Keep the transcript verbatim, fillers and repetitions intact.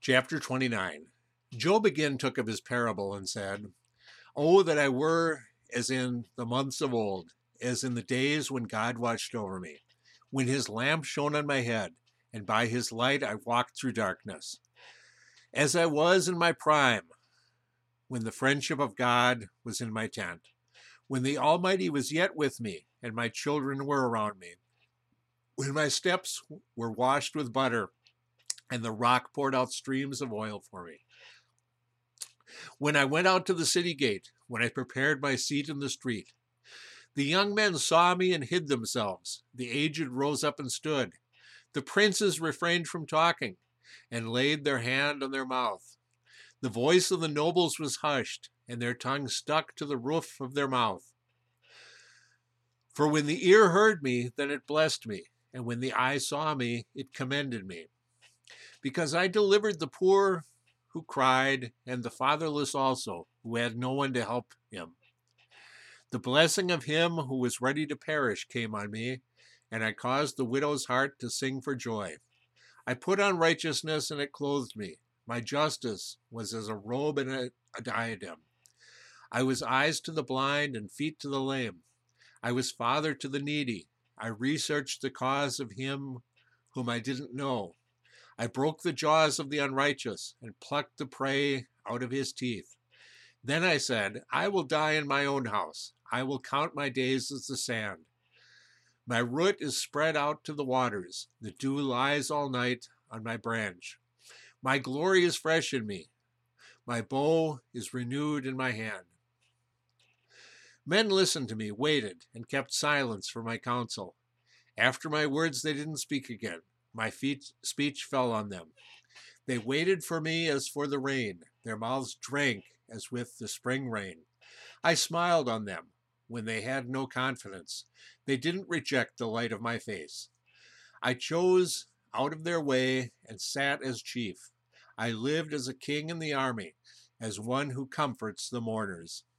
Chapter twenty-nine. Job again took up his parable and said, Oh, that I were as in the months of old, as in the days when God watched over me, when his lamp shone on my head, and by his light I walked through darkness. As I was in my prime, when the friendship of God was in my tent, when the Almighty was yet with me, and my children were around me, when my steps were washed with butter, and the rock poured out streams of oil for me. When I went out to the city gate, when I prepared my seat in the street, the young men saw me and hid themselves. The aged rose up and stood. The princes refrained from talking and laid their hand on their mouth. The voice of the nobles was hushed, and their tongue stuck to the roof of their mouth. For when the ear heard me, then it blessed me, and when the eye saw me, it commended me. Because I delivered the poor who cried, and the fatherless also, who had no one to help him. The blessing of him who was ready to perish came on me, and I caused the widow's heart to sing for joy. I put on righteousness, and it clothed me. My justice was as a robe and a, a diadem. I was eyes to the blind and feet to the lame. I was father to the needy. I researched the cause of him whom I didn't know. I broke the jaws of the unrighteous and plucked the prey out of his teeth. Then I said, I will die in my own house. I will count my days as the sand. My root is spread out to the waters. The dew lies all night on my branch. My glory is fresh in me. My bow is renewed in my hand. Men listened to me, waited, and kept silence for my counsel. After my words they didn't speak again. My feet, speech fell on them. They waited for me as for the rain. Their mouths drank as with the spring rain. I smiled on them when they had no confidence. They didn't reject the light of my face. I chose out of their way and sat as chief. I lived as a king in the army, as one who comforts the mourners.